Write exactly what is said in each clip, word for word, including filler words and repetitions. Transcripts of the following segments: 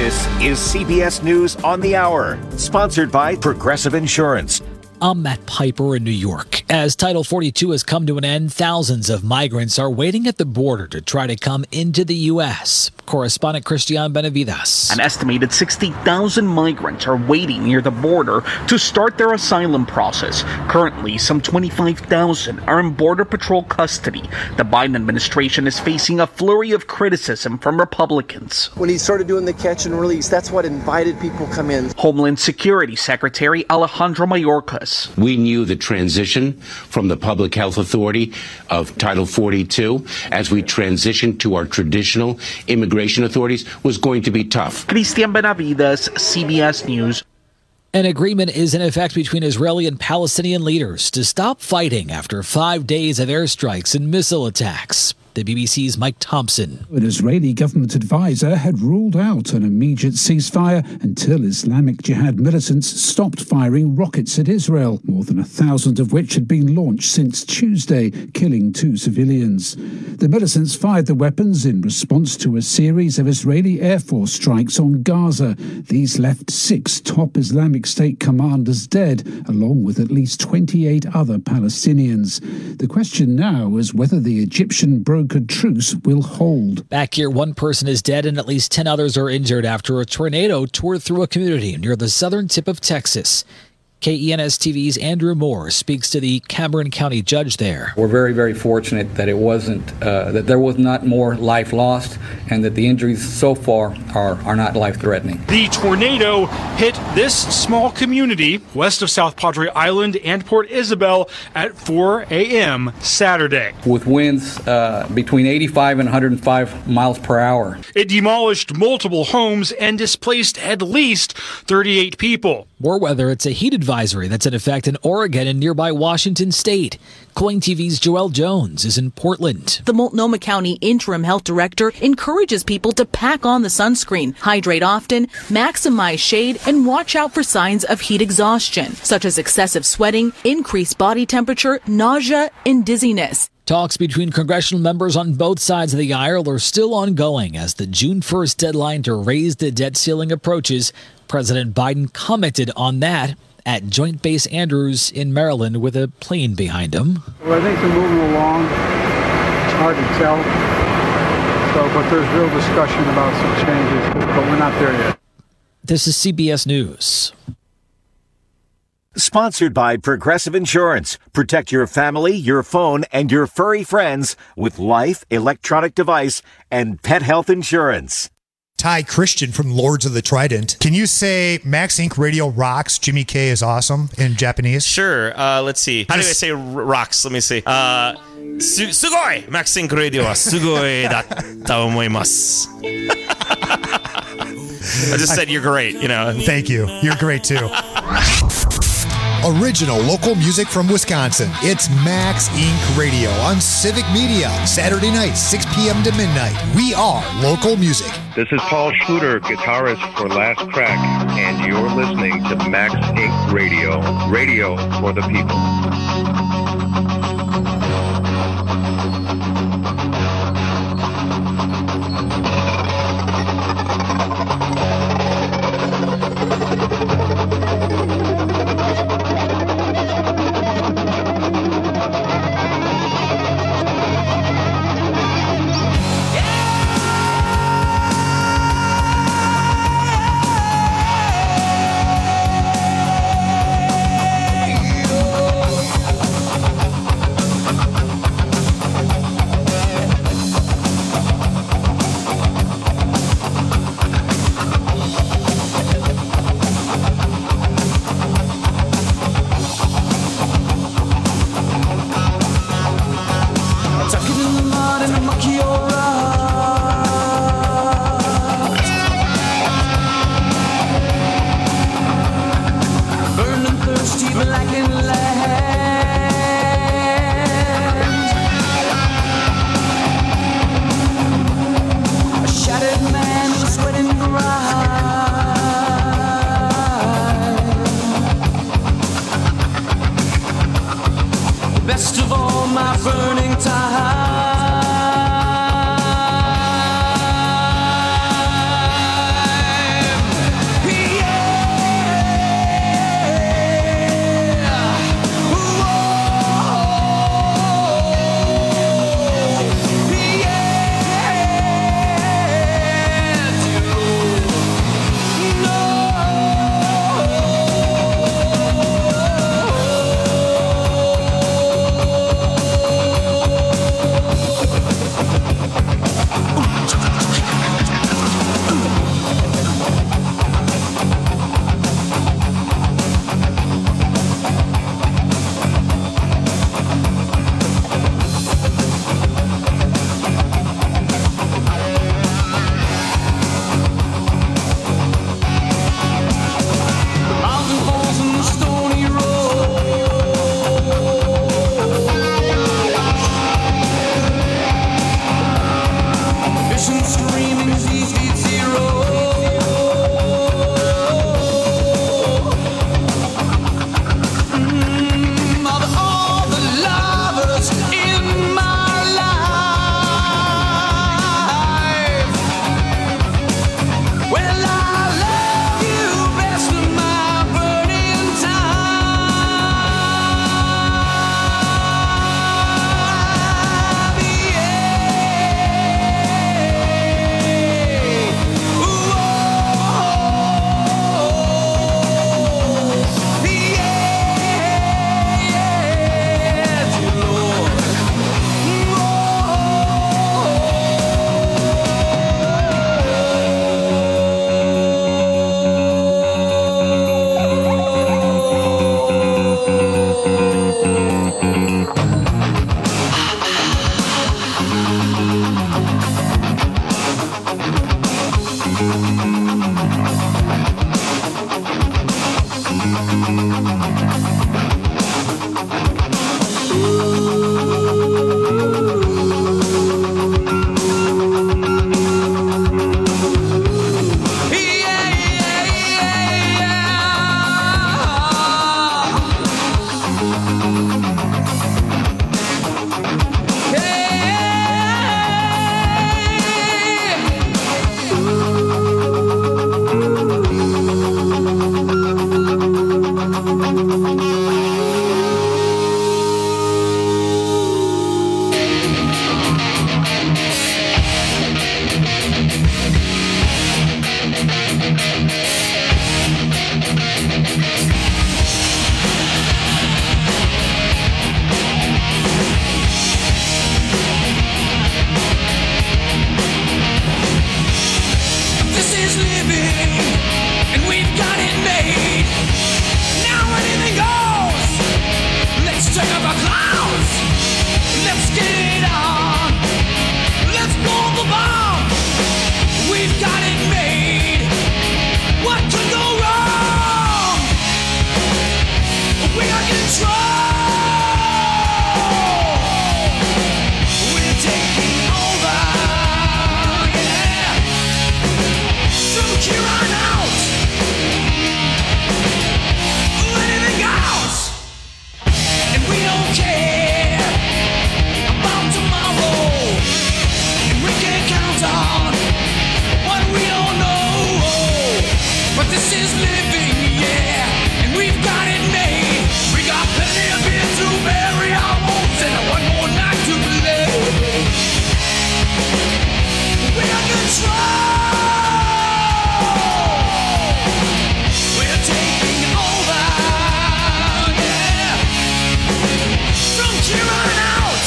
This is C B S News on the Hour, sponsored by Progressive Insurance. I'm Matt Piper in New York. As Title forty-two has come to an end, thousands of migrants are waiting at the border to try to come into the U S. Correspondent Christian Benavides. An estimated sixty thousand migrants are waiting near the border to start their asylum process. Currently, some twenty-five thousand are in Border Patrol custody. The Biden administration is facing a flurry of criticism from Republicans. When he started doing the catch and release, that's what invited people to come in. Homeland Security Secretary Alejandro Mayorkas. We knew the transition from the Public Health Authority of Title forty-two as we transitioned to our traditional immigration authorities was going to be tough. Christian Benavides, C B S News. An agreement is in effect between Israeli and Palestinian leaders to stop fighting after five days of airstrikes and missile attacks. The B B C's Mike Thompson. An Israeli government advisor had ruled out an immediate ceasefire until Islamic Jihad militants stopped firing rockets at Israel, more than a thousand of which had been launched since Tuesday, killing two civilians. The militants fired the weapons in response to a series of Israeli Air Force strikes on Gaza. These left six top Islamic State commanders dead, along with at least twenty-eight other Palestinians. The question now is whether the Egyptian brokered truce will hold. Back here, one person is dead and at least ten others are injured after a tornado tore through a community near the southern tip of Texas. K E N S T V's Andrew Moore speaks to the Cameron County judge there. We're very, very fortunate that it wasn't, uh, that there was not more life lost and that the injuries so far are, are not life-threatening. The tornado hit this small community west of South Padre Island and Port Isabel at four a.m. Saturday. With winds uh, between eighty-five and one hundred five miles per hour. It demolished multiple homes and displaced at least thirty-eight people. More weather, it's a heat advisory that's in effect in Oregon and nearby Washington State. KOIN T V's Joelle Jones is in Portland. The Multnomah County interim health director encourages people to pack on the sunscreen, hydrate often, maximize shade, and watch out for signs of heat exhaustion, such as excessive sweating, increased body temperature, nausea, and dizziness. Talks between congressional members on both sides of the aisle are still ongoing as the June first deadline to raise the debt ceiling approaches. President Biden commented on that at Joint Base Andrews in Maryland with a plane behind him. Well, I think they're moving along. It's hard to tell. So, but there's real discussion about some changes, but we're not there yet. This is C B S News. Sponsored by Progressive Insurance. Protect your family, your phone, and your furry friends with life, electronic device, and pet health insurance. Ty Christian from Lords of the Trident. Can you say Max Incorporated Radio rocks, Jimmy K is awesome in Japanese? Sure. Uh, let's see. How do I say r- rocks? Let me see. Uh, su- sugoi! Max Incorporated Radio wa sugoi datta omoimasu. I just said you're great, you know. Thank you. You're great too. Original local music from Wisconsin. It's Max Incorporated Radio on Civic Media. Saturday night, six p.m. to midnight. We are local music. This is Paul Schluter, guitarist for Last Crack, and you're listening to Max Incorporated Radio. Radio for the people. Best of all my burning time. clouds. Let's get it on. Let's blow the bomb. We've got it made. What could go wrong? We are control. We're taking over. Yeah. From here on out. Anything goes. And we don't care about tomorrow. And we can count on what we don't know. But this is living, yeah. And we've got it made. We got plenty of beer to bury our wounds and one more night to play. We got control. We're taking over, yeah. From here on out,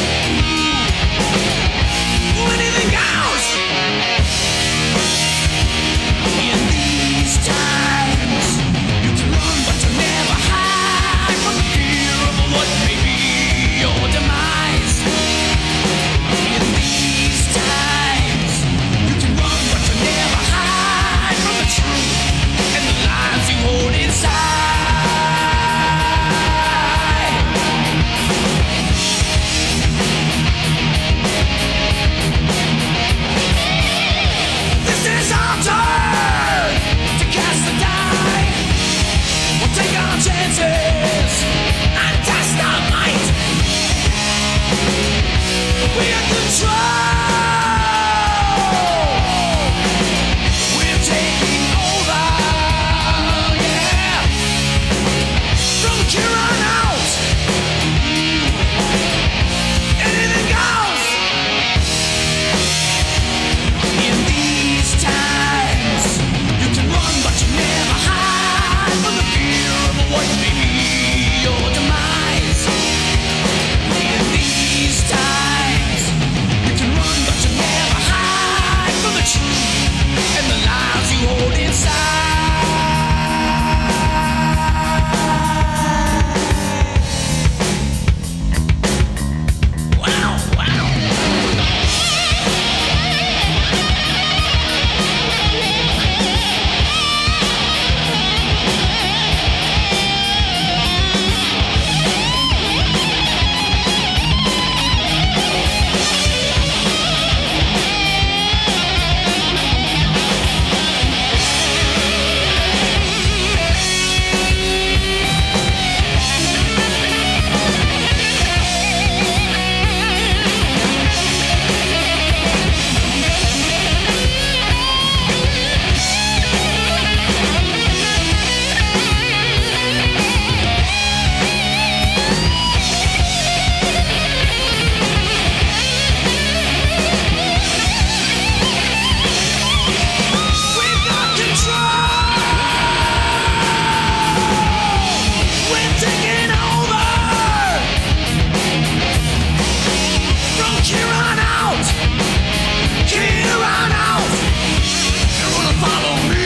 anything goes. In these times, you can run but you never hide from the fear of what may be your demise. In these times, you can run but you never hide from the truth and the lies you hold inside. This is our turn to cast the die. We'll take our chances and test our might. We are control. We're taking over, yeah. From here on out, anything goes. In these times, you can run but you never hide from the fear of what may be your demise. In these times, you can run but you never hide from the truth and the lies you hold inside. Wow, wow. We've got control. We're taking over. From here on out, here on out, you're gonna follow me.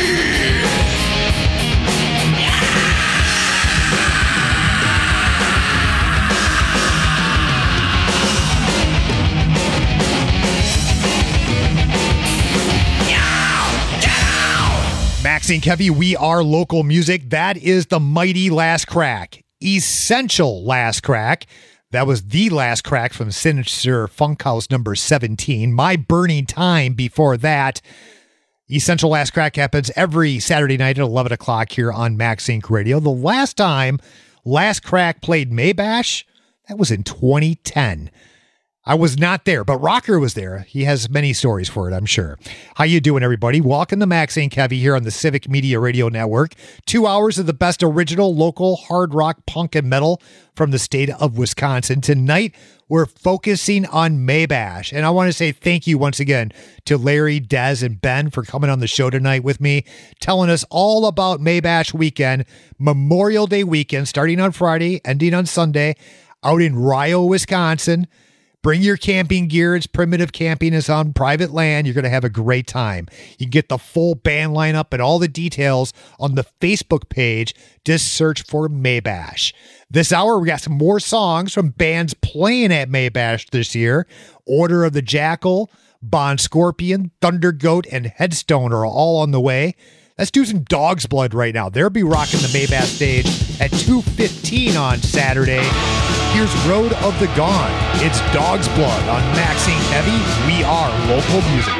Maxine Kevy, we are local music. That is the mighty Last Crack. Essential Last Crack. That was the last crack from Sinister Funkhouse number seventeen. My Burning Time before that. Essential Last Crack happens every Saturday night at eleven o'clock here on Max Inc Radio. The last time Last Crack played Maybash, that was in twenty ten. I was not there, but Rocker was there. He has many stories for it, I'm sure. How you doing, everybody? Welcome to Max Inc Heavy here on the Civic Media Radio Network. Two hours of the best original local hard rock, punk, and metal from the state of Wisconsin. Tonight, we're focusing on Maybash. And I want to say thank you once again to Larry, Dez, and Ben for coming on the show tonight with me, telling us all about Maybash weekend, Memorial Day weekend, starting on Friday, ending on Sunday, out in Rio, Wisconsin. Bring your camping gear. It's Primitive Camping. Is on private land. You're going to have a great time. You can get the full band lineup and all the details on the Facebook page. Just search for Maybash. This hour, we got some more songs from bands playing at Maybash this year. Order of the Jackal, Bond Scorpion, Thunder Goat, and Headstone are all on the way. Let's do some Dog's Blood right now. They'll be rocking the Maybash stage at two fifteen on Saturday. Here's Road of the Gone. It's Dog's Blood on Maxing Heavy. We are local music.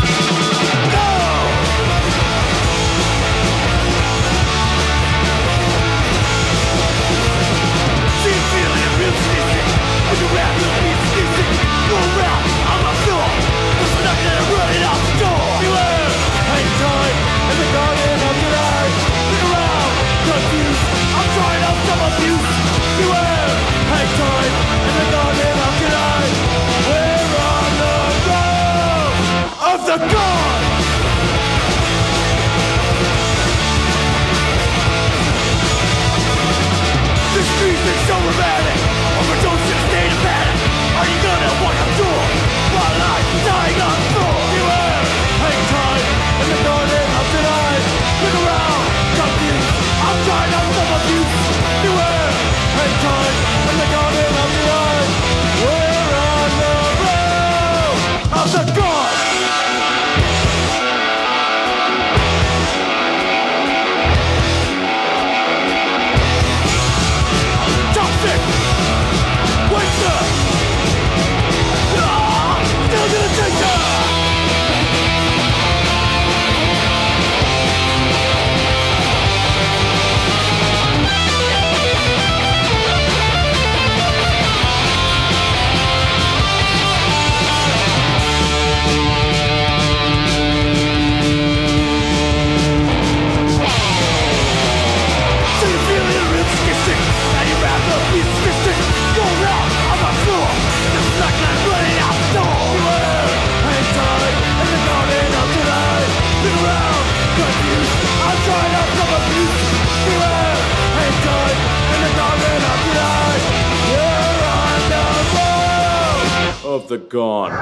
The God! The streets are so romantic, overdose in a state of panic. Are you gonna walk up to it while I'm dying on the floor? Beware, hang time in the garden of tonight. Look around, confused, I'm trying not to abuse. Beware, hang time in the garden of tonight. We're on the road of the God! Of the Gone.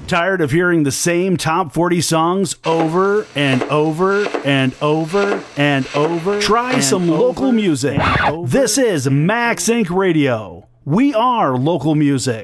Tired of hearing the same top forty songs over and over and over and over? Try and some over local music. This is Max Inc Radio. We are local music.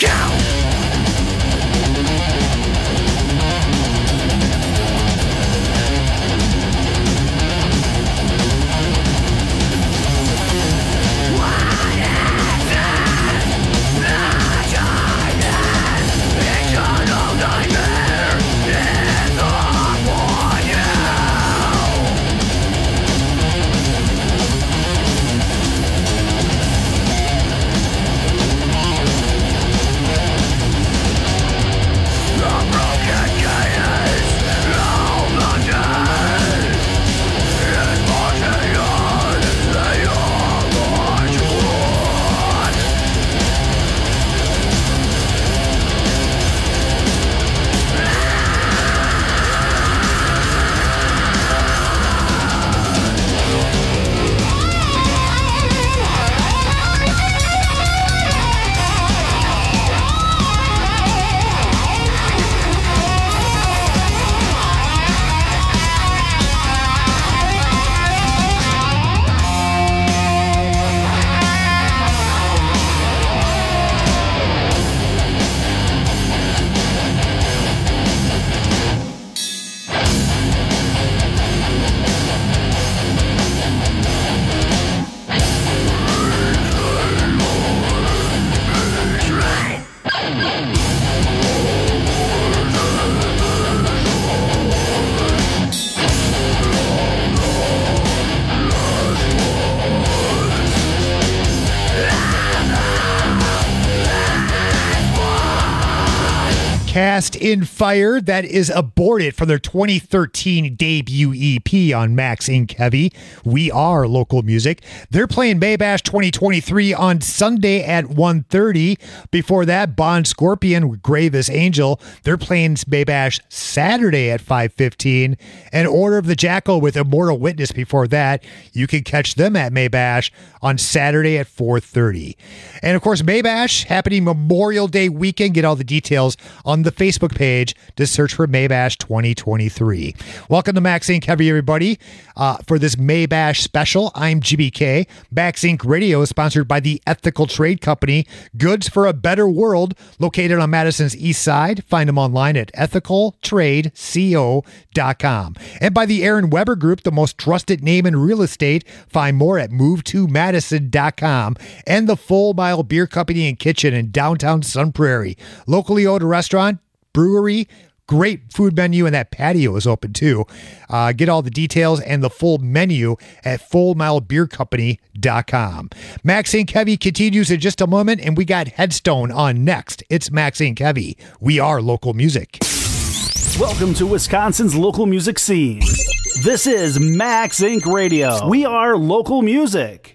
Cast in Fire, that is aborted from their twenty thirteen debut E P on Max Incorporated. Heavy. We Are Local Music. They're playing Maybash twenty twenty-three on Sunday at one thirty. Before that, Bond Scorpion with Gravest Angel. They're playing Maybash Saturday at five fifteen. And Order of the Jackal with Immortal Witness before that. You can catch them at Maybash on Saturday at four thirty. And of course, Maybash happening Memorial Day weekend. Get all the details on the Facebook page. Just search for Maybash twenty twenty-three. Welcome to Max Incorporated. Heavy, everybody. Uh, for this Maybash special, I'm G B K. Max Incorporated Radio is sponsored by the Ethical Trade Company, Goods for a Better World, located on Madison's East Side. Find them online at ethical trade co dot com. And by the Aaron Weber Group, the most trusted name in real estate. Find more at move to madison dot com. And the Full Mile Beer Company and Kitchen in downtown Sun Prairie. Locally owned restaurant, brewery, great food menu, and that patio is open too. Uh, get all the details and the full menu at full mile beer company dot com. Max Incorporated. Heavy continues in just a moment, and we got Headstone on next. It's Max Incorporated. Heavy. We are local music. Welcome to Wisconsin's local music scene. This is Max Incorporated. Radio. We are local music.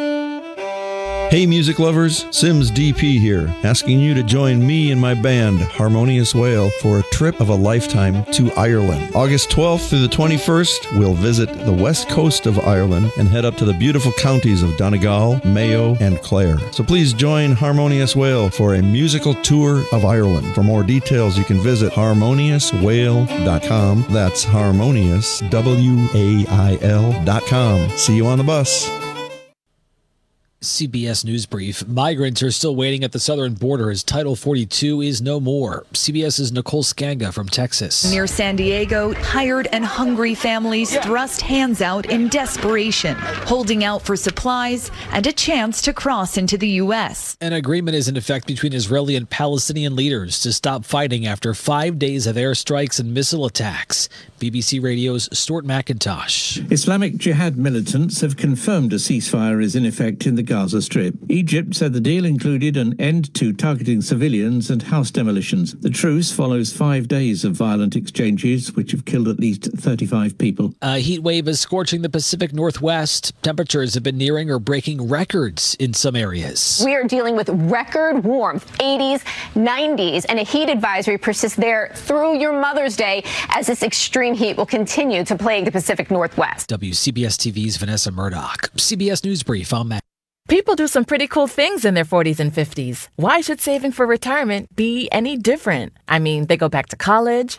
Hey music lovers, Sims D P here, asking you to join me and my band, Harmonious Whale, for a trip of a lifetime to Ireland. August twelfth through the twenty-first, we'll visit the west coast of Ireland and head up to the beautiful counties of Donegal, Mayo, and Clare. So please join Harmonious Whale for a musical tour of Ireland. For more details, you can visit harmonious whale dot com. That's harmonious, W A I L dot com. See you on the bus. C B S News Brief. Migrants are still waiting at the southern border as Title forty-two is no more. CBS's Nicole Skanga from Texas. Near San Diego, tired and hungry families thrust hands out in desperation, holding out for supplies and a chance to cross into the U S. An agreement is in effect between Israeli and Palestinian leaders to stop fighting after five days of airstrikes and missile attacks. B B C Radio's Stuart McIntosh. Islamic Jihad militants have confirmed a ceasefire is in effect in the Gaza Strip. Egypt said the deal included an end to targeting civilians and house demolitions. The truce follows five days of violent exchanges, which have killed at least thirty-five people. A heat wave is scorching the Pacific Northwest. Temperatures have been nearing or breaking records in some areas. We are dealing with record warmth, eighties, nineties, and a heat advisory persists there through your Mother's Day as this extreme heat will continue to plague the Pacific Northwest. W C B S T V's Vanessa Murdoch. C B S News Brief. I'm Matt. People do some pretty cool things in their forties and fifties. Why should saving for retirement be any different? I mean, they go back to college,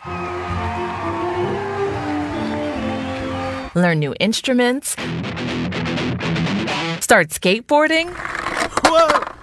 learn new instruments, start skateboarding, Whoa.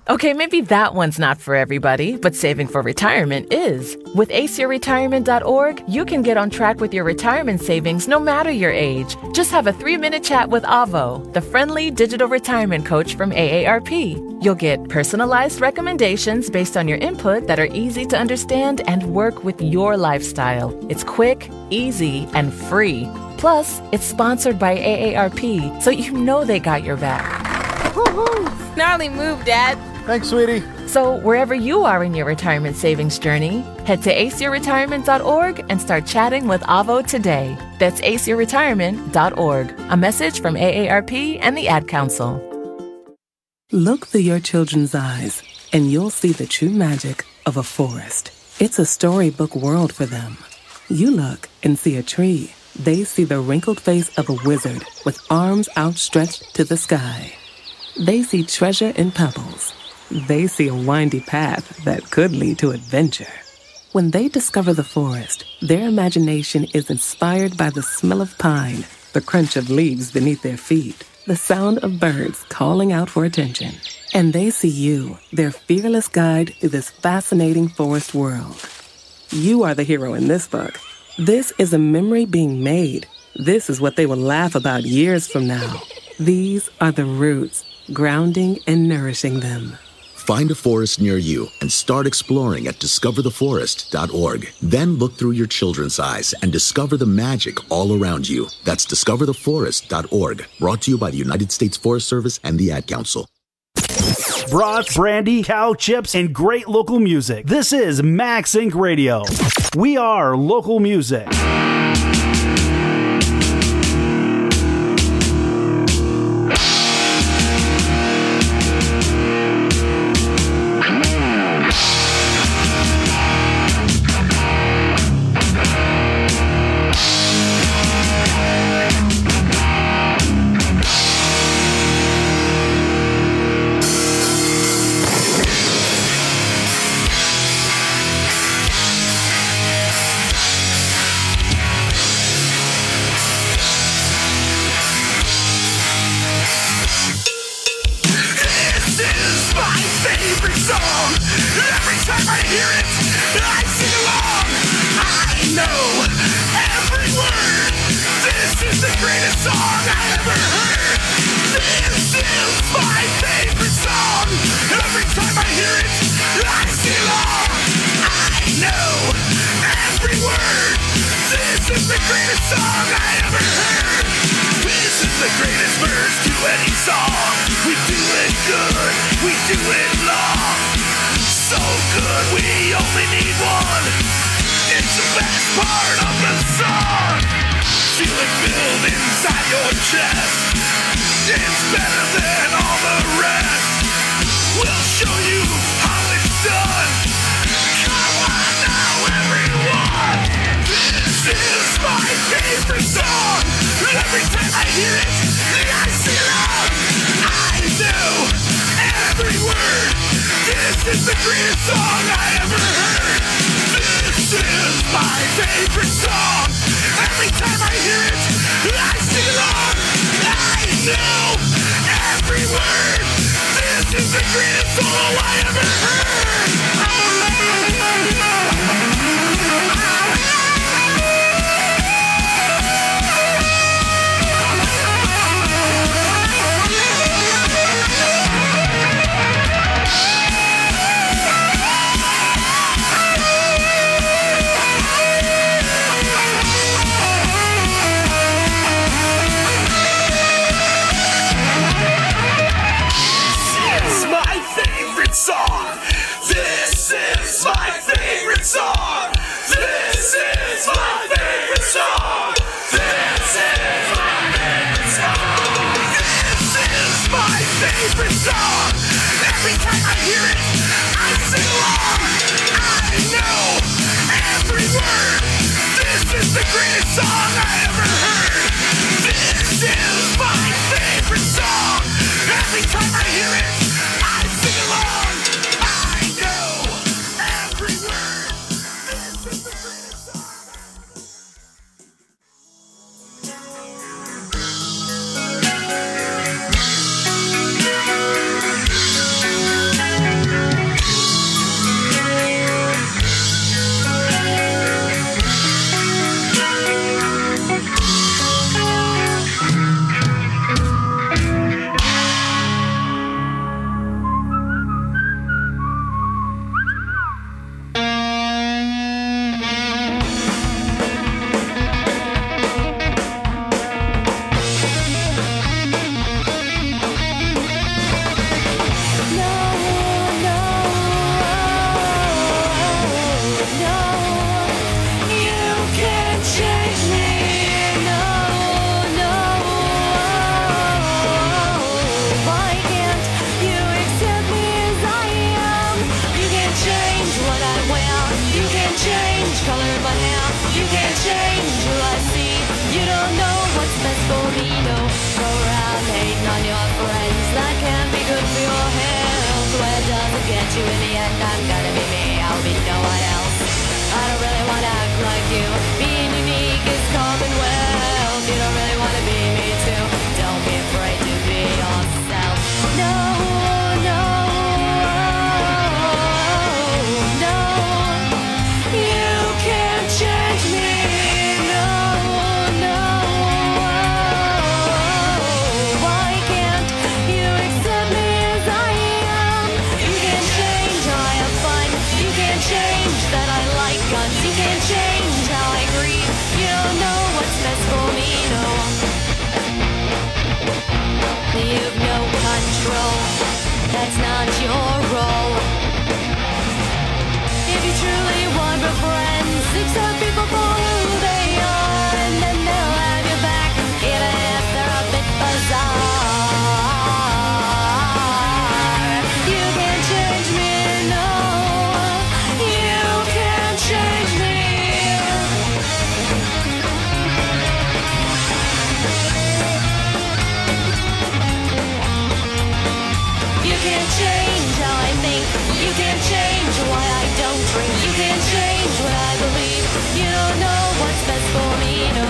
Okay, maybe that one's not for everybody, but saving for retirement is. With ace your retirement dot org, you can get on track with your retirement savings no matter your age. Just have a three-minute chat with Avo, the friendly digital retirement coach from A A R P. You'll get personalized recommendations based on your input that are easy to understand and work with your lifestyle. It's quick, easy, and free. Plus, it's sponsored by A A R P, so you know they got your back. Woohoo! Gnarly move, Dad. Thanks, sweetie. So wherever you are in your retirement savings journey, head to ace your retirement dot org and start chatting with Avo today. That's ace your retirement dot org. A message from A A R P and the Ad Council. Look through your children's eyes, and you'll see the true magic of a forest. It's a storybook world for them. You look and see a tree. They see the wrinkled face of a wizard with arms outstretched to the sky. They see treasure in pebbles. They see a windy path that could lead to adventure. When they discover the forest, their imagination is inspired by the smell of pine, the crunch of leaves beneath their feet, the sound of birds calling out for attention. And they see you, their fearless guide through this fascinating forest world. You are the hero in this book. This is a memory being made. This is what they will laugh about years from now. These are the roots, grounding and nourishing them. Find a forest near you and start exploring at discover the forest dot org. Then look through your children's eyes and discover the magic all around you. That's discover the forest dot org. Brought to you by the United States Forest Service and the Ad Council. Brats, brandy, cow chips, and great local music. This is Max Incorporated. Radio. We are local music. you in the end. I'm gonna be me, I'll be no one else. I don't really wanna act like you. Being unique is commonwealth. You don't really wanna be me too. Don't be afraid to be yourself. No, no, no. You can't change me. No, no. Why can't you accept me as I am? You can't change how I have fun. You can't change that I like guns. You can't change how I grieve. You don't know what's best for me, no. You've no control. That's not your role. If you truly want real friends, accept people for who they are, and then they'll have your back, even if they're a bit bizarre. You can't change me, no. You can't change me. You can't change how I think. You can't change why I don't drink. You can't change what I believe. You don't know what's best for me, no.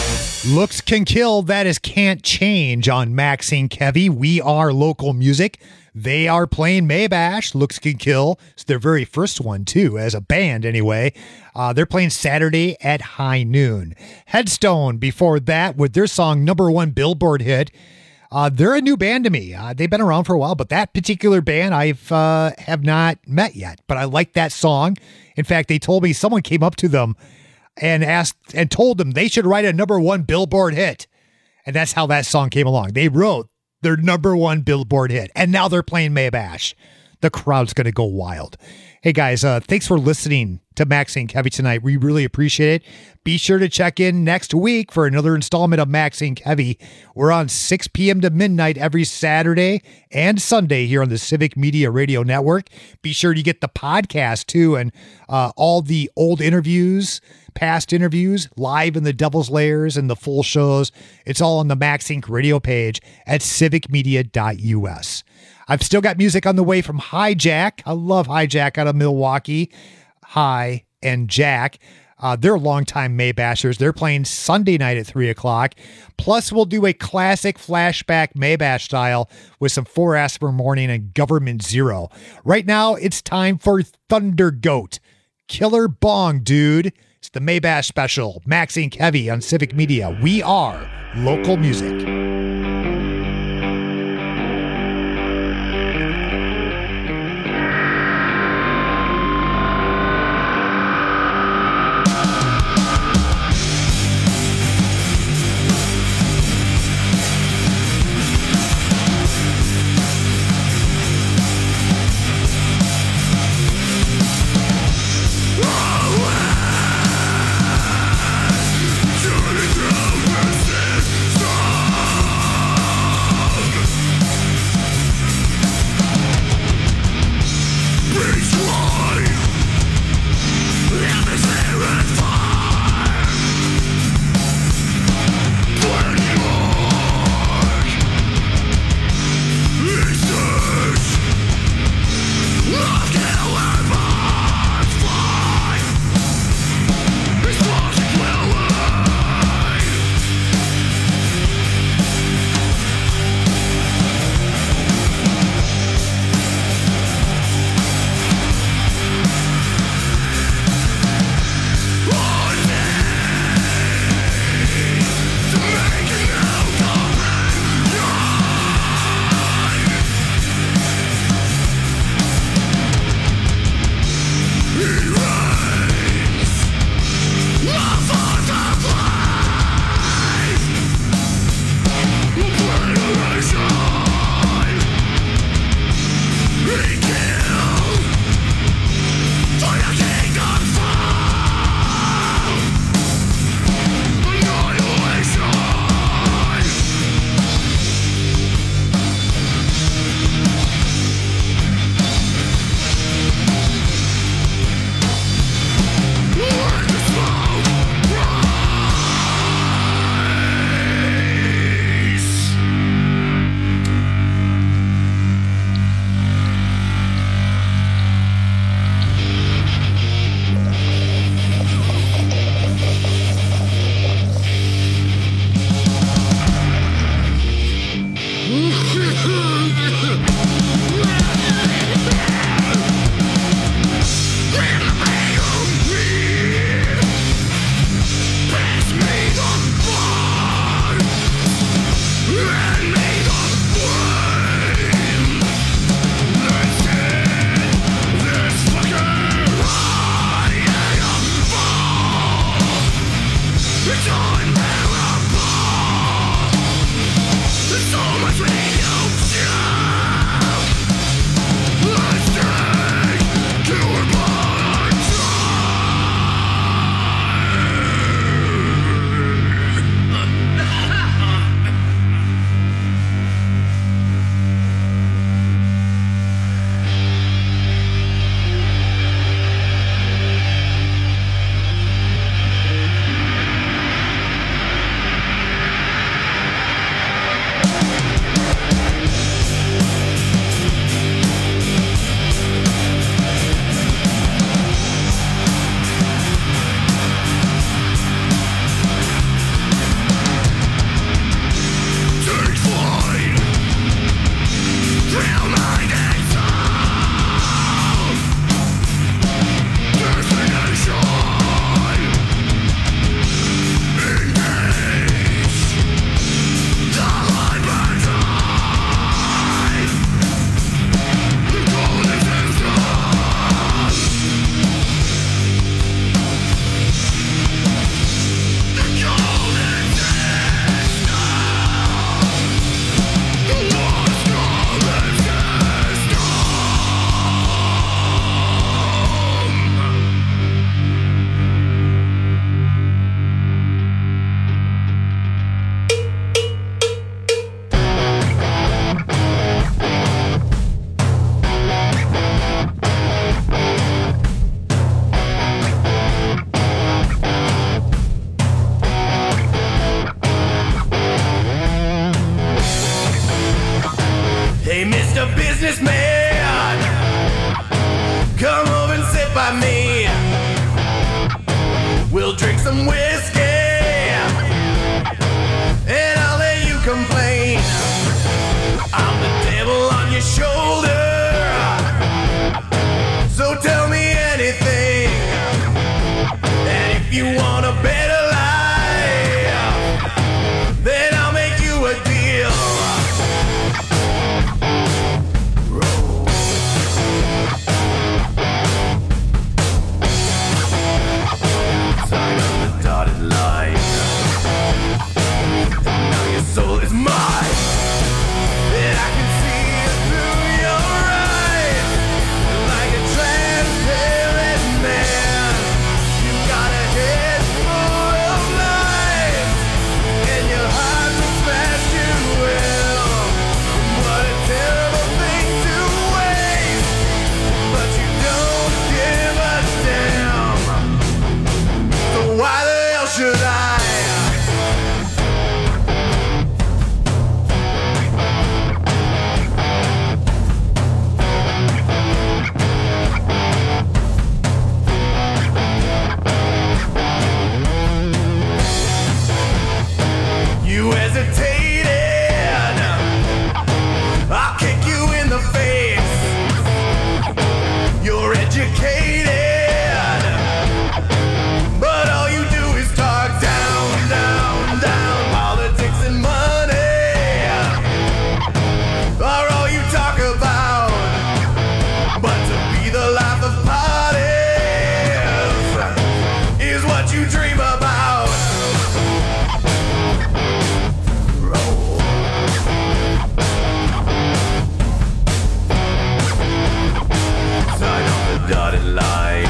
Looks Can Kill, that is Can't Change on Maxine Kevy. We are local music. They are playing Maybash. Looks Can Kill. It's their very first one, too, as a band, anyway. Uh, they're playing Saturday at high noon. Headstone, before that, with their song number one Billboard hit. Uh, they're a new band to me. Uh, they've been around for a while, but that particular band I've uh, have not met yet. But I like that song. In fact, they told me someone came up to them and asked and told them they should write a number one Billboard hit. And that's how that song came along. They wrote their number one Billboard hit, and now they're playing Maybash. The crowd's going to go wild. Hey, guys, uh, thanks for listening to Maxine Kevy tonight. We really appreciate it. Be sure to check in next week for another installment of Maxine Kevy. We're on six p.m. to midnight every Saturday and Sunday here on the Civic Media Radio Network. Be sure to get the podcast, too, and uh, all the old interviews, past interviews, live in the Devil's Layers, and the full shows. It's all on the Max Inc radio page at civic media dot u s. I've still got music on the way from Hijack. I love Hijack out of Milwaukee. Hi and Jack. Uh, they're longtime Maybashers. They're playing Sunday night at three o'clock. Plus, we'll do a classic flashback Maybash style with some Four Asper Morning and Government Zero. Right now, it's time for Thunder Goat. Killer Bong, dude. It's the Maybash special. Maxine Kevy on Civic Media. We are local music. Turning down, by me. We'll drink some whiskey, and I'll let you complain. I'm the devil on your shoulder, so tell me anything. And if you want a better life, then I'll make you a deal. Roll. Sign on the dotted line. Now your soul is mine. And I can see it through your eyes, like a transparent man. You've got a head full of lies, and your heart will smash you well. What a terrible thing to waste, but you don't give a damn. So why the hell should I? You hesitated, I'll kick you in the face. You're educated, but all you do is talk down, down, down. Politics and money are all you talk about. But to be the life of parties is what you dream about. Sign on the dotted line.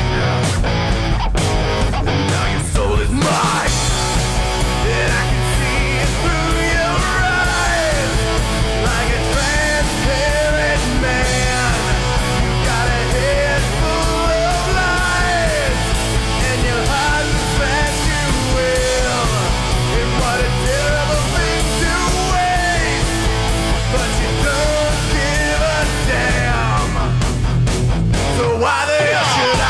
And now your soul is mine. And I can see it through your eyes, like a transparent man. You got a head full of lies, and your heart will smash you well. And what a terrible thing to waste, but you don't give a damn. So why the hell should I?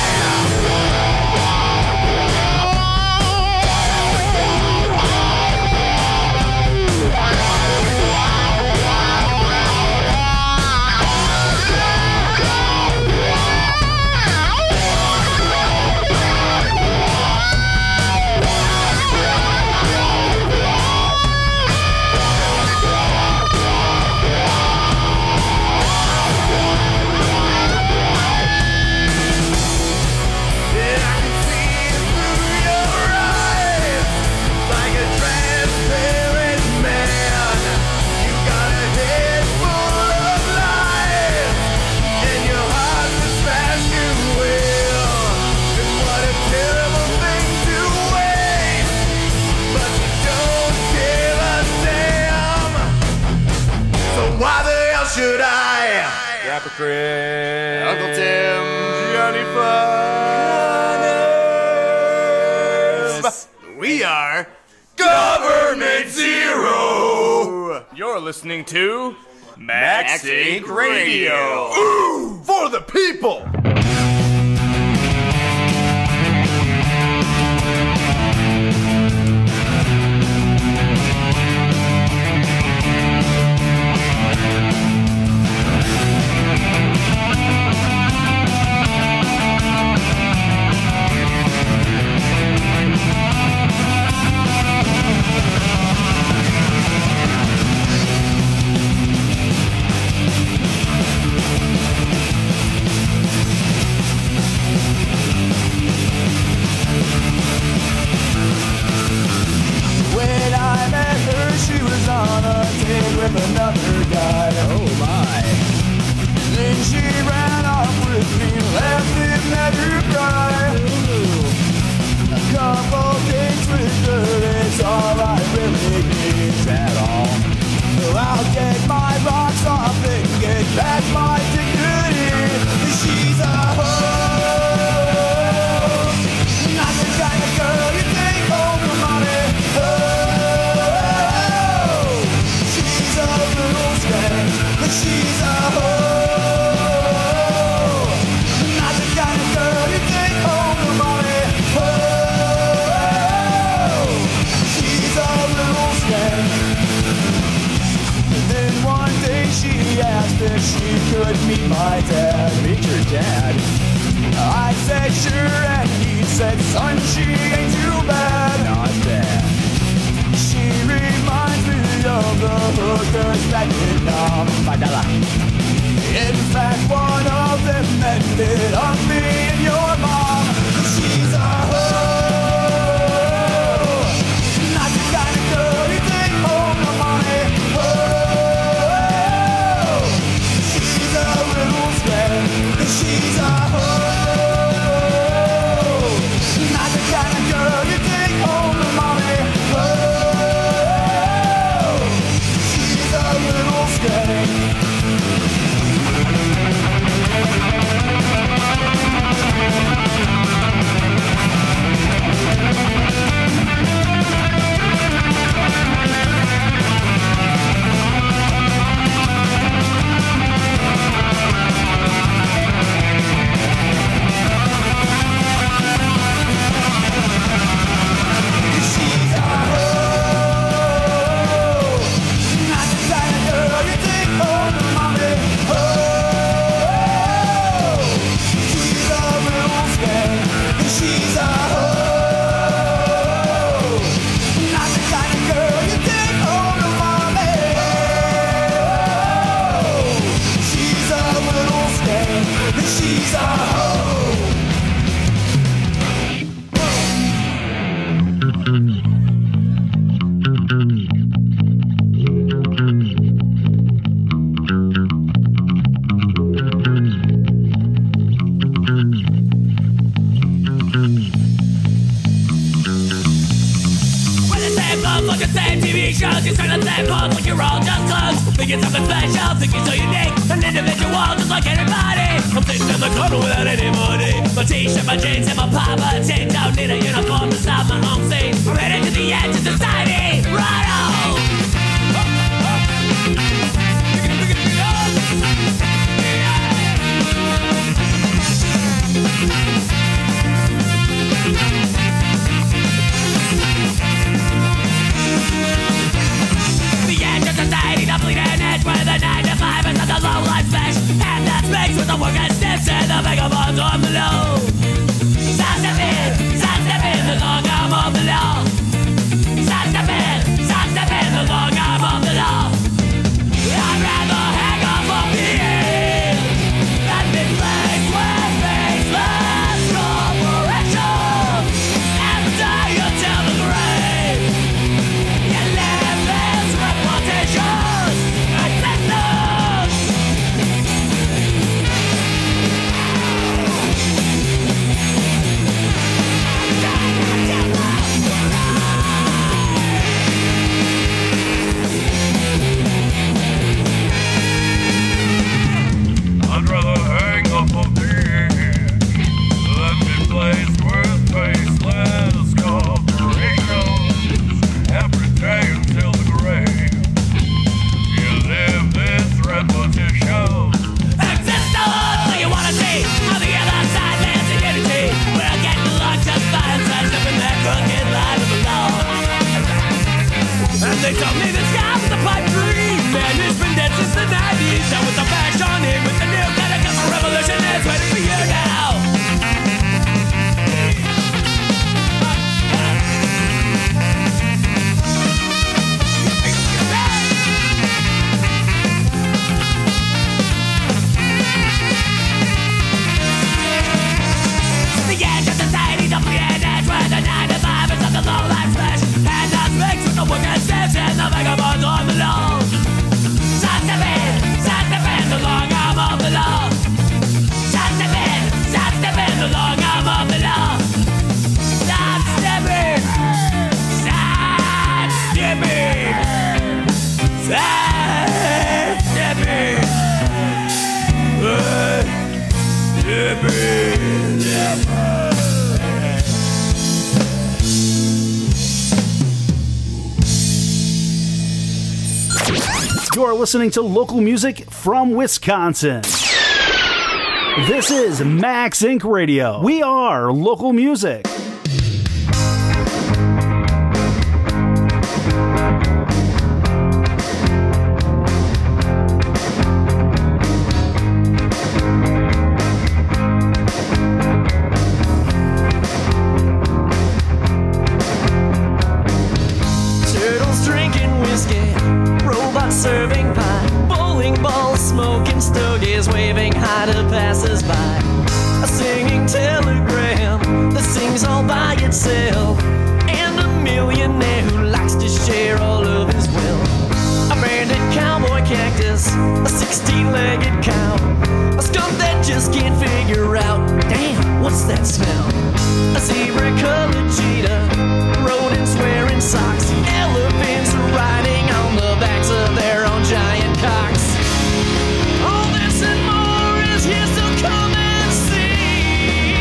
And I can see it through your eyes, like a transparent man. You got a head full of lies, and your heart will smash you well. And what a terrible thing to waste, but you don't give a damn. So why the hell should I? Rapper Chris, Uncle Tim, Johnny Five. We are Government Zero. You're listening to Max Inc Radio. Ooh, for the people. said, son, she ain't too bad. Not bad. She reminds me of the hookers back in Vietnam. Five dollar. In fact, one of them ended on me and your mom. She's a hoe. Not the kind of girl you take home the money. Oh, she's a little scared. She's a hoe. Not the kind of girl you take home the money. Oh, she's a little scared. You're listening to local music from Wisconsin. This is Max Inc Radio. We are local music. himself, and a millionaire who likes to share all of his wealth. A branded cowboy cactus, a sixteen-legged cow, a skunk that just can't figure out, damn, what's that smell? A zebra-colored cheetah, rodents wearing socks, elephants riding on the backs of their own giant cocks. All this and more is here, so come and see.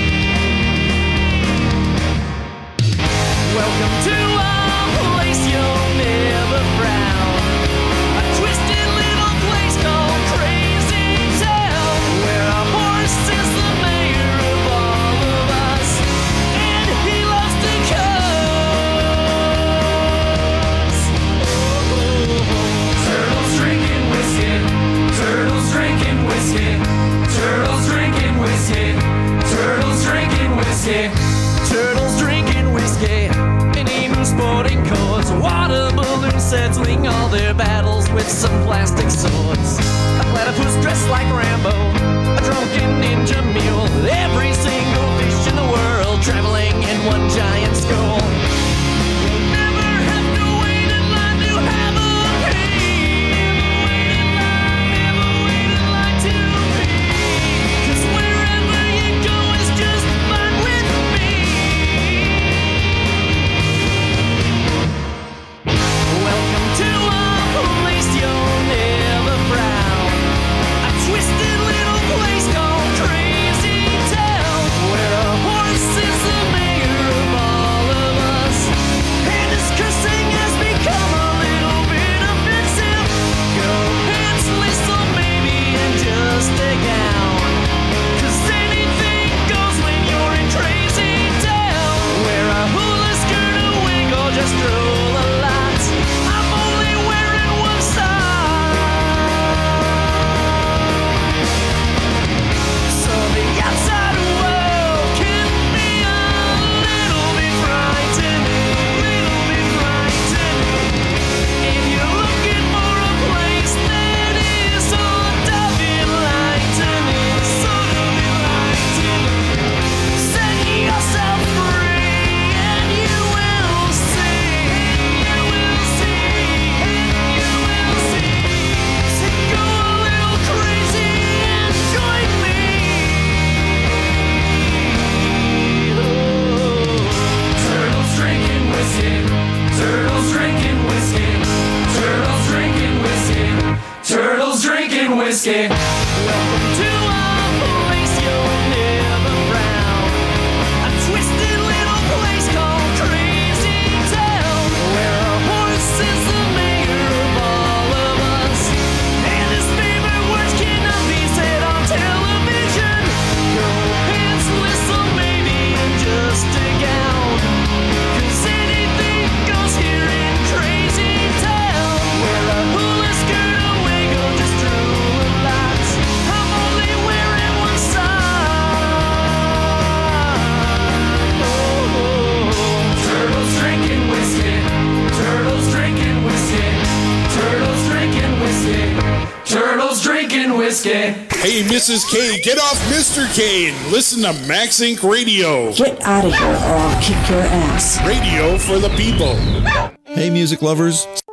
Welcome to our place, you'll never frown. A twisted little place called Crazy Town, where our horse is the mayor of all of us, and he loves to cuss. Turtles drinking whiskey, turtles drinking whiskey, turtles drinking whiskey, turtles drinking whiskey, turtles drinking whiskey, and emu sporting codes, water balloons settling all their battles with some plastic swords. A platypus dressed like Rambo, a drunken ninja mule, every single fish in the world traveling in one giant skull. You'll never have to wait in line to have a pee. Never wait in line to pee. 'Cause wherever you go is just fine with me. Welcome to our place, you'll never frown. A twisted little place called Crazy Town, where a horse is the mayor of all of us, and his cursing has become a little bit offensive. Go pantsless or maybe in just a gown, 'cause anything goes when you're in Crazy Town. Wear a hula skirt, a wig, or just roll a lot. I'm only wearing one side, so the outside world can be a little bit frightening, little bit frightening. If you're looking for a place that is sort of enlightening, sort of enlightening, set yourself free and you will see, you will see, you will see. So go a little crazy and join me. Turtles drinking whiskey, turtles drinking whiskey, turtles drinking whiskey, turtles drinking whiskey. Welcome to our place, you'll never frown. A twisted little place called Crazy Town, where a horse is the mayor of all of us, and his favorite words cannot be said on television. Go pantsless or maybe in just a gown, 'cause anything goes here in Crazy Town. Wear a hula skirt, a wig, or just drool a lot. I'm only wearing one side. Oh, turtles drinking whiskey, turtles drinking whiskey, turtles drinking whiskey, turtles drinking whiskey. Hey, Missus K, get off Mister K and listen to Max Inc Radio. Get out of here or I'll kick your ass. Radio for the people. Hey, music lovers.